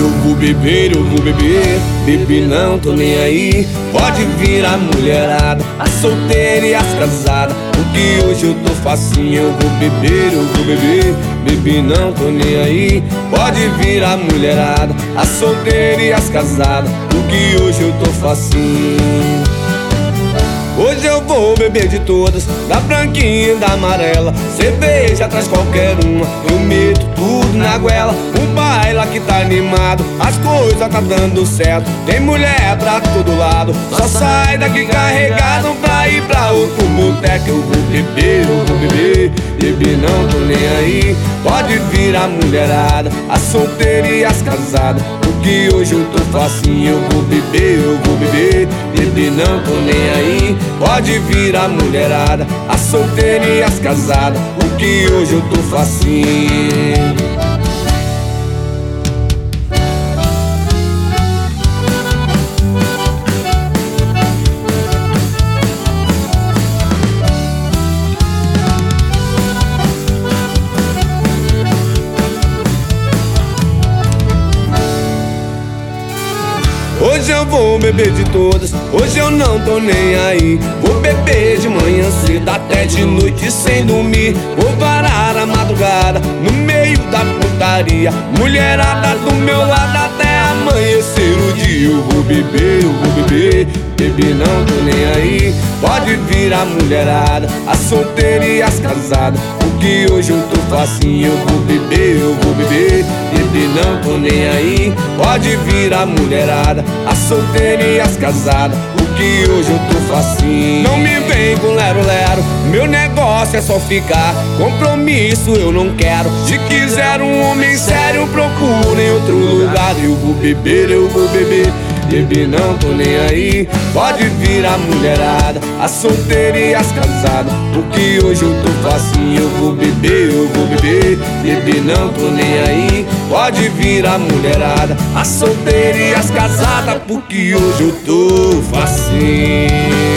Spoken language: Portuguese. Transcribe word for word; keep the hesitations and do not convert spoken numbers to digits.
Eu vou beber, eu vou beber, beber não tô nem aí. Pode vir a mulherada, a solteira e as casadas, porque hoje eu tô facinho. Eu vou beber, eu vou beber, beber não tô nem aí. Pode vir a mulherada, a solteira e as casadas, porque hoje eu tô facinho. Hoje eu vou beber de todas, da branquinha e da amarela. Cerveja traz qualquer uma, eu meto tudo na goela. O baile aqui tá animado, as coisas tá dando certo. Tem mulher pra todo lado, só sai daqui carregado pra ir pra outro boteco. Eu vou beber, eu vou beber, beber não tô nem aí. Pode vir a mulherada, a solteira e as casadas, porque hoje eu tô facinho. Eu vou beber, eu vou beber, beber não tô nem aí. Pode vir a mulherada, a solteira e as casadas, porque hoje eu tô facinho. Hoje eu vou beber de todas, hoje eu não tô nem aí. Vou beber de manhã cedo até de noite sem dormir. Vou varar a madrugada no meio da putaria, mulherada do meu lado até amanhecer o dia. Eu vou beber, eu vou beber, beber não tô nem aí. Pode vir a mulherada, a solteira e as casadas, porque hoje eu tô facinho. Eu vou beber, eu vou beber, beber não tô nem aí. Pode vir a mulherada, a solteira e as casadas, porque hoje eu tô facinho. Não me vem com lero-lero, meu negócio é só ficar. Compromisso eu não quero, se quiser um homem sério procura em outro lugar. Eu vou beber, eu vou beber, beber não tô nem aí. Pode vir a mulherada, a solteira e as casadas, porque hoje eu tô facinho. Eu vou beber, eu vou beber, beber não tô nem aí. Pode vir a mulherada, a solteira e as casadas, porque hoje eu tô facinho.